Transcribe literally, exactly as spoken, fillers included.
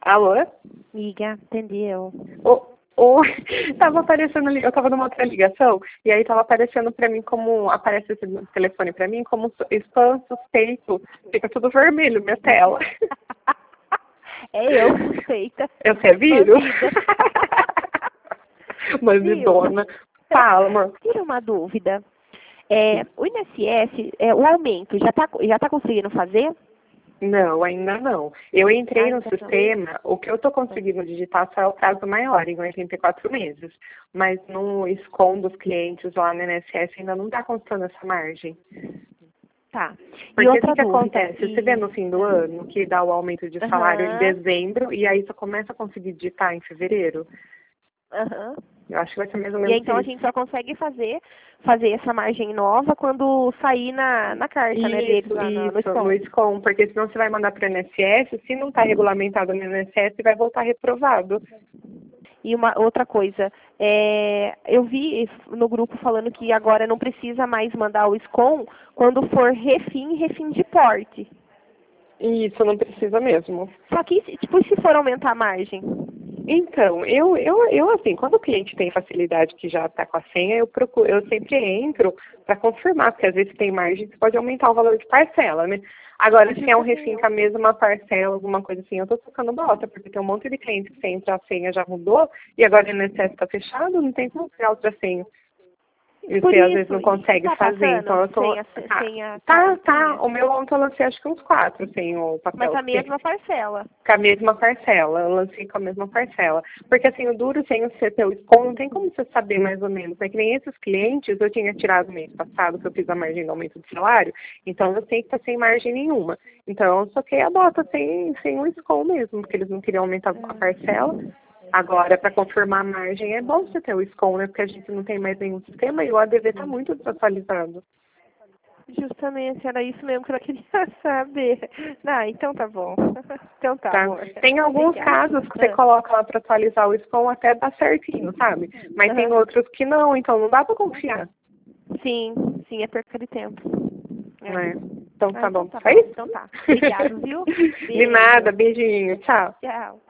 Alô? Amiga, entendeu? O, o, tava aparecendo ali, eu tava numa outra ligação, e aí tava aparecendo pra mim como, aparece esse telefone pra mim como su- spam suspeito, fica tudo vermelho minha tela. É eu suspeita. Eu sei, vírus? Bandida. Bandidona. Fala, amor. Tira uma dúvida. É, o I N S S, é, o aumento, já está já tá conseguindo fazer? Não, ainda não. Eu entrei no Ainda não. sistema, o que eu tô conseguindo digitar só é o prazo maior, em oitenta e quatro meses. Mas no SCOM dos clientes lá no I N S S ainda não está constando essa margem. Tá. Porque E o outra que, que dúvida. acontece? Você vê no fim do ano que dá o aumento de salário em Aham. dezembro e aí você começa a conseguir digitar em fevereiro? Aham. Eu acho que vai ser mais ou E aí, menos então a isso. gente só consegue fazer, fazer essa margem nova quando sair na, na carta, né, deles Isso, lá no, no isso, SCOM. no SCOM, porque senão você vai mandar para o I N S S, se não está regulamentado no I N S S, vai voltar reprovado. E uma outra coisa, é, eu vi no grupo falando que agora não precisa mais mandar o SCOM quando for refim, refim de porte. Isso, não precisa mesmo. Só que, se- tipo, e se for aumentar a margem? Então, eu, eu, eu assim, quando o cliente tem facilidade que já está com a senha, eu procuro, eu sempre entro para confirmar, porque às vezes tem margem, você pode aumentar o valor de parcela, né? Agora, se é um refim com a mesma parcela, alguma coisa assim, eu tô tocando bota, porque tem um monte de cliente que entra, a senha já mudou, e agora o I N S S está fechado, não tem como criar outra senha. E Por você às vezes isso, não e consegue tá fazer, então passando eu tô. sem a, Tá, sem a tá, tá. cartinha? O meu ontem eu lancei acho que uns quatro sem o Mas papel. a mesma parcela. Com a mesma parcela, eu lancei com a mesma parcela. Porque assim, o duro sem o C P U SCOM, não tem como você saber mais ou menos. É que nem esses clientes, eu tinha tirado mês passado, que eu fiz a margem do aumento de salário, então eu sei que tá sem margem nenhuma. Então eu soquei a bota sem, sem o SCOM mesmo, porque eles não queriam aumentar a parcela. Agora, para confirmar a margem, é bom você ter o SCOM, né? Porque a gente não tem mais nenhum sistema e o A D V está muito desatualizado. Justamente, era isso mesmo que eu queria saber. Ah, então tá bom. Então tá, Tá? amor. Tem alguns Obrigada. casos que você Ah, coloca lá para atualizar o SCOM até dá certinho, sabe? Mas tem aham. outros que não, então não dá para confiar, Sim, sim, é perca de tempo. É. né? Então Ah, tá então bom. tá Só bom. isso? Então tá. Obrigado, viu? De nada, Beijo. beijinho, tchau. Tchau.